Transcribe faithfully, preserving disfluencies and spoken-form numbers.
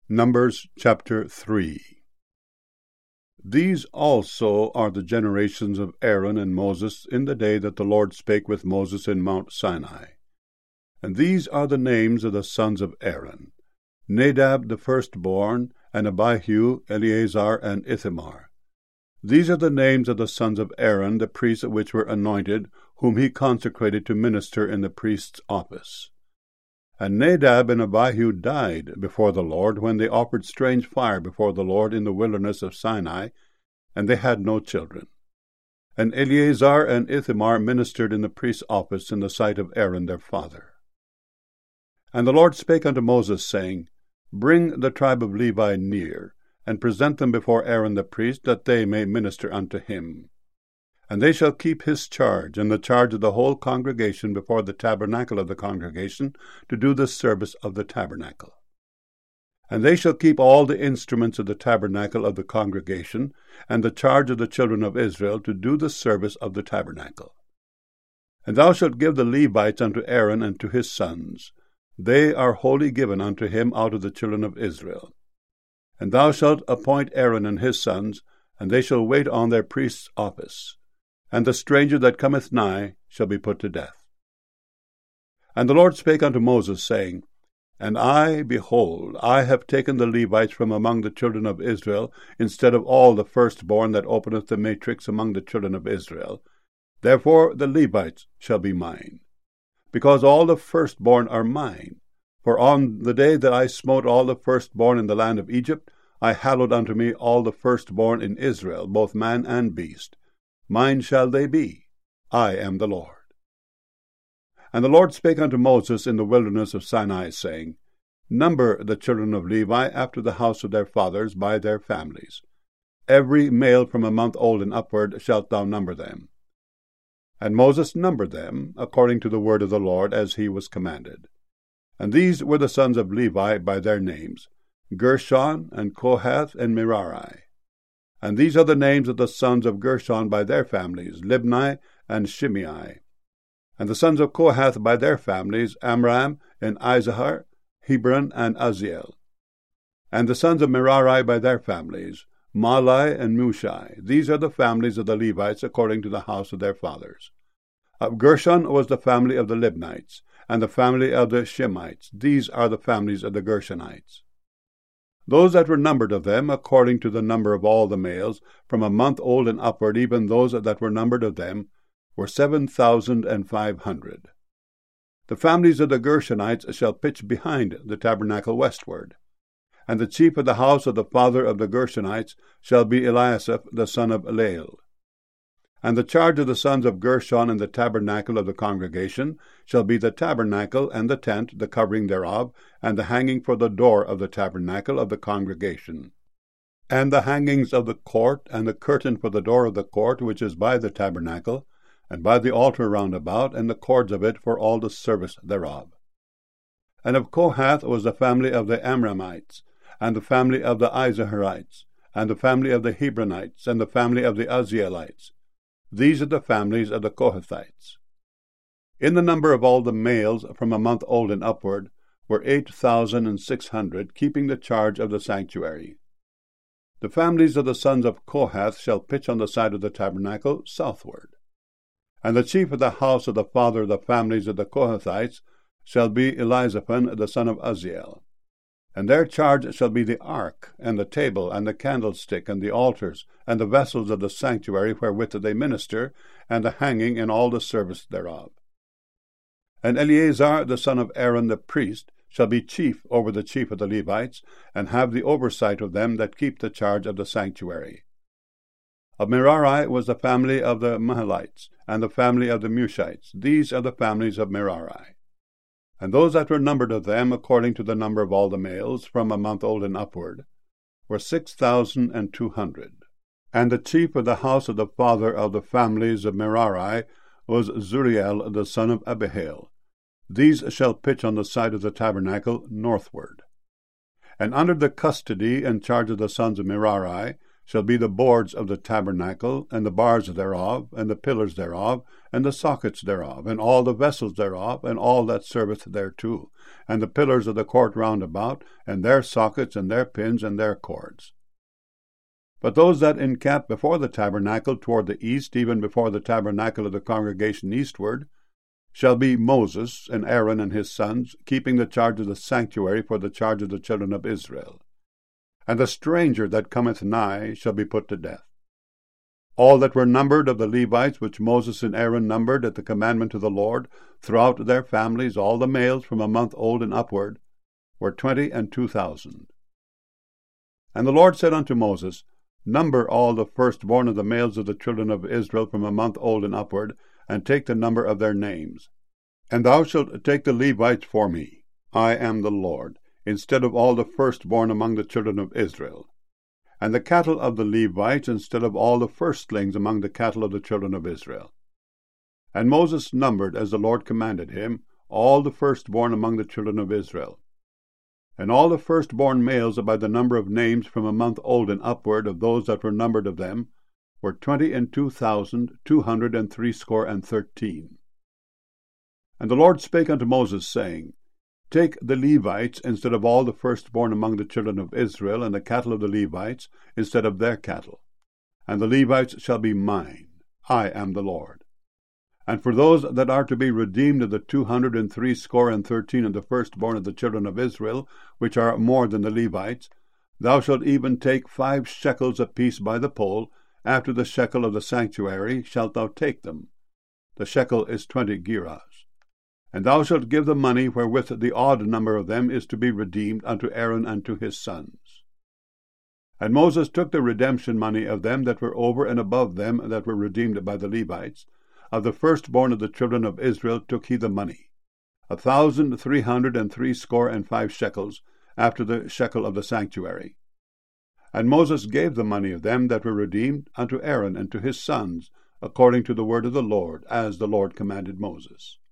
Numbers chapter three. These also are the generations of Aaron and Moses in the day that the Lord spake with Moses in Mount Sinai. And these are the names of the sons of Aaron: Nadab the firstborn, and Abihu, Eleazar, and Ithamar. These are the names of the sons of Aaron, the priests which were anointed, whom he consecrated to minister in the priest's office. And Nadab and Abihu died before the Lord when they offered strange fire before the Lord in the wilderness of Sinai, and they had no children. And Eleazar and Ithamar ministered in the priest's office in the sight of Aaron their father. And the Lord spake unto Moses, saying, Bring the tribe of Levi near, and present them before Aaron the priest, that they may minister unto him. And they shall keep his charge, and the charge of the whole congregation before the tabernacle of the congregation, to do the service of the tabernacle. And they shall keep all the instruments of the tabernacle of the congregation, and the charge of the children of Israel, to do the service of the tabernacle. And thou shalt give the Levites unto Aaron and to his sons. They are wholly given unto him out of the children of Israel. And thou shalt appoint Aaron and his sons, and they shall wait on their priest's office. And the stranger that cometh nigh shall be put to death. And the Lord spake unto Moses, saying, And I, behold, I have taken the Levites from among the children of Israel, instead of all the firstborn that openeth the matrix among the children of Israel. Therefore the Levites shall be mine, because all the firstborn are mine. For on the day that I smote all the firstborn in the land of Egypt, I hallowed unto me all the firstborn in Israel, both man and beast. Mine shall they be. I am the Lord. And the Lord spake unto Moses in the wilderness of Sinai, saying, Number the children of Levi after the house of their fathers by their families. Every male from a month old and upward shalt thou number them. And Moses numbered them, according to the word of the Lord, as he was commanded. And these were the sons of Levi by their names, Gershon, and Kohath, and Merari. And these are the names of the sons of Gershon by their families, Libni and Shimei. And the sons of Kohath by their families, Amram and Izahar, Hebron and Uzziel. And the sons of Merari by their families, Mahli and Mushi. These are the families of the Levites according to the house of their fathers. Of Gershon was the family of the Libnites, and the family of the Shemites. These are the families of the Gershonites. Those that were numbered of them, according to the number of all the males, from a month old and upward, even those that were numbered of them, were seven thousand and five hundred. The families of the Gershonites shall pitch behind the tabernacle westward. And the chief of the house of the father of the Gershonites shall be Eliasaph the son of Lael. And the charge of the sons of Gershon in the tabernacle of the congregation shall be the tabernacle and the tent, the covering thereof, and the hanging for the door of the tabernacle of the congregation, and the hangings of the court, and the curtain for the door of the court which is by the tabernacle, and by the altar round about, and the cords of it for all the service thereof. And of Kohath was the family of the Amramites, and the family of the Izaharites, and the family of the Hebronites, and the family of the Uzzielites. These are the families of the Kohathites. In the number of all the males from a month old and upward were eight thousand and six hundred, keeping the charge of the sanctuary. The families of the sons of Kohath shall pitch on the side of the tabernacle southward. And the chief of the house of the father of the families of the Kohathites shall be Elizaphan the son of Uzziel. And their charge shall be the ark, and the table, and the candlestick, and the altars, and the vessels of the sanctuary wherewith they minister, and the hanging in all the service thereof. And Eleazar the son of Aaron the priest shall be chief over the chief of the Levites, and have the oversight of them that keep the charge of the sanctuary. Of Merari was the family of the Mahlites, and the family of the Mushites. These are the families of Merari. And those that were numbered of them, according to the number of all the males, from a month old and upward, were six thousand and two hundred. And the chief of the house of the father of the families of Merari was Zuriel the son of Abihail. These shall pitch on the side of the tabernacle northward. And under the custody and charge of the sons of Merari shall be the boards of the tabernacle, and the bars thereof, and the pillars thereof, and the sockets thereof, and all the vessels thereof, and all that serveth thereto, and the pillars of the court round about, and their sockets, and their pins, and their cords. But those that encamp before the tabernacle toward the east, even before the tabernacle of the congregation eastward, shall be Moses, and Aaron and his sons, keeping the charge of the sanctuary for the charge of the children of Israel. And the stranger that cometh nigh shall be put to death. All that were numbered of the Levites, which Moses and Aaron numbered at the commandment of the Lord, throughout their families, all the males from a month old and upward, were twenty and two thousand. And the Lord said unto Moses, Number all the firstborn of the males of the children of Israel from a month old and upward, and take the number of their names. And thou shalt take the Levites for me. I am the Lord, instead of all the firstborn among the children of Israel. And the cattle of the Levites, instead of all the firstlings among the cattle of the children of Israel. And Moses numbered, as the Lord commanded him, all the firstborn among the children of Israel. And all the firstborn males by the number of names from a month old and upward of those that were numbered of them were twenty and two thousand two hundred and threescore and thirteen. And the Lord spake unto Moses, saying, Take the Levites instead of all the firstborn among the children of Israel, and the cattle of the Levites instead of their cattle. And the Levites shall be mine. I am the Lord. And for those that are to be redeemed of the two hundred and threescore and thirteen of the firstborn of the children of Israel, which are more than the Levites, thou shalt even take five shekels apiece by the poll. After the shekel of the sanctuary shalt thou take them. The shekel is twenty gerahs. And thou shalt give the money wherewith the odd number of them is to be redeemed unto Aaron and to his sons. And Moses took the redemption money of them that were over and above them that were redeemed by the Levites. Of the firstborn of the children of Israel took he the money, a thousand three hundred and threescore and five shekels, after the shekel of the sanctuary. And Moses gave the money of them that were redeemed unto Aaron and to his sons, according to the word of the Lord, as the Lord commanded Moses.